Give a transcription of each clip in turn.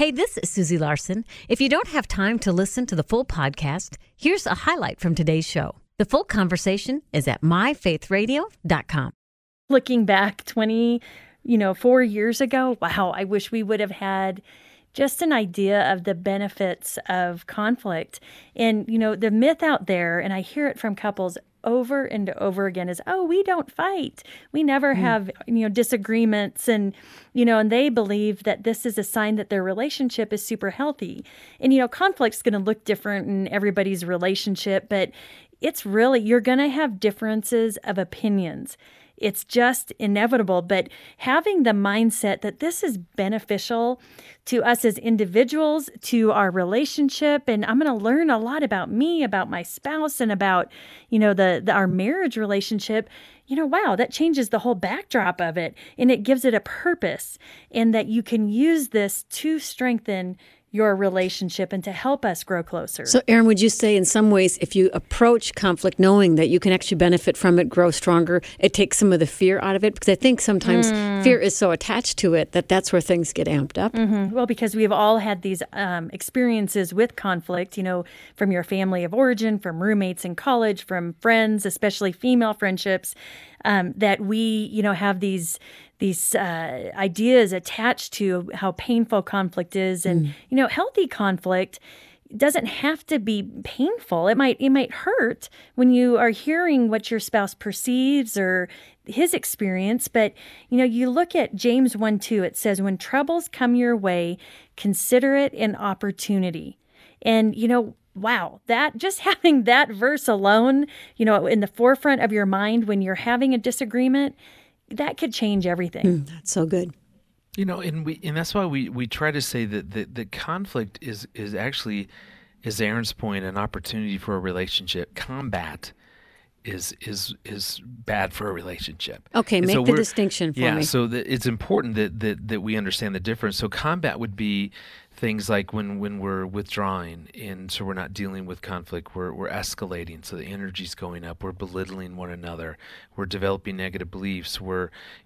Hey, this is Susie Larson. If you don't have time to listen to the full podcast, here's a highlight from today's show. The full conversation is at myfaithradio.com. Looking back 4 years ago, wow, I wish we would have had just an idea of the benefits of conflict. And, the myth out there, and I hear it from couples over and over again, is, oh, we don't fight. We never have, disagreements. And, and they believe that this is a sign that their relationship is super healthy. And, conflict's going to look different in everybody's relationship, but it's really, you're going to have differences of opinions. It's just inevitable, but having the mindset that this is beneficial to us as individuals, to our relationship, and I'm going to learn a lot about me, about my spouse, and about, our marriage relationship, wow, that changes the whole backdrop of it, and it gives it a purpose, and that you can use this to strengthen your relationship and to help us grow closer. So, Erin, would you say in some ways, if you approach conflict knowing that you can actually benefit from it, grow stronger, it takes some of the fear out of it? Because I think sometimes fear is so attached to it that that's where things get amped up. Mm-hmm. Well, because we've all had these experiences with conflict, from your family of origin, from roommates in college, from friends, especially female friendships, that we, have these ideas attached to how painful conflict is. And, healthy conflict doesn't have to be painful. It might hurt when you are hearing what your spouse perceives or his experience. But, you look at James 1:2, it says, when troubles come your way, consider it an opportunity. And, wow, that just having that verse alone, in the forefront of your mind when you're having a disagreement, that could change everything. That's so good. And that's why we try to say that conflict is actually, as Erin's point, an opportunity for a relationship. Combat is bad for a relationship. Okay, and make so the distinction for me. Yeah, so it's important that we understand the difference. So combat would be things like when we're withdrawing, and so we're not dealing with conflict, we're escalating, so the energy's going up, we're belittling one another, we're developing negative beliefs, we're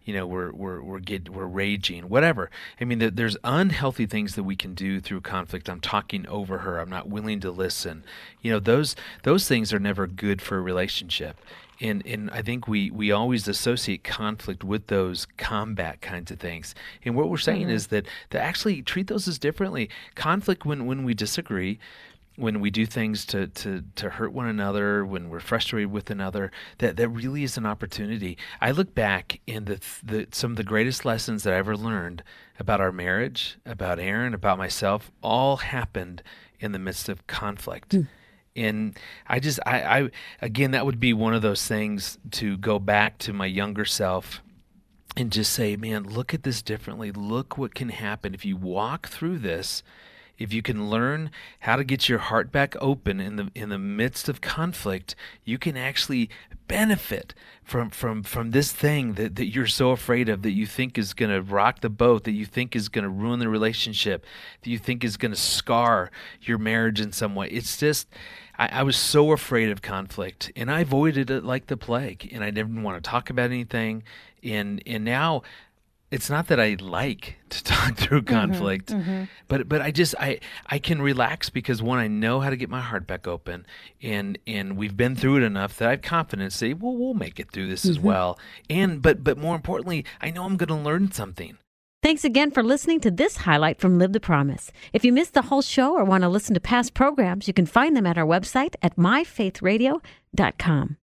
raging, whatever. I mean, there's unhealthy things that we can do through conflict. I'm talking over her. I'm not willing to listen. Those things are never good for a relationship. And I think we always associate conflict with those combat kinds of things. And what we're saying is that actually treat those as differently. Conflict, when we disagree, when we do things to hurt one another, when we're frustrated with another, that really is an opportunity. I look back, and some of the greatest lessons that I ever learned about our marriage, about Erin, about myself, all happened in the midst of conflict. And I again, that would be one of those things to go back to my younger self and just say, man, look at this differently. Look what can happen if you walk through this. If you can learn how to get your heart back open in the midst of conflict, you can actually benefit from this thing that you're so afraid of, that you think is going to rock the boat, that you think is going to ruin the relationship, that you think is going to scar your marriage in some way. It's just, I was so afraid of conflict, and I avoided it like the plague, and I didn't want to talk about anything. And now, it's not that I like to talk through conflict, but I can relax because, one, I know how to get my heart back open, and we've been through it enough that I have confidence to say, well, we'll make it through this as well. And but more importantly, I know I'm going to learn something. Thanks again for listening to this highlight from Live the Promise. If you missed the whole show or want to listen to past programs, you can find them at our website at myfaithradio.com.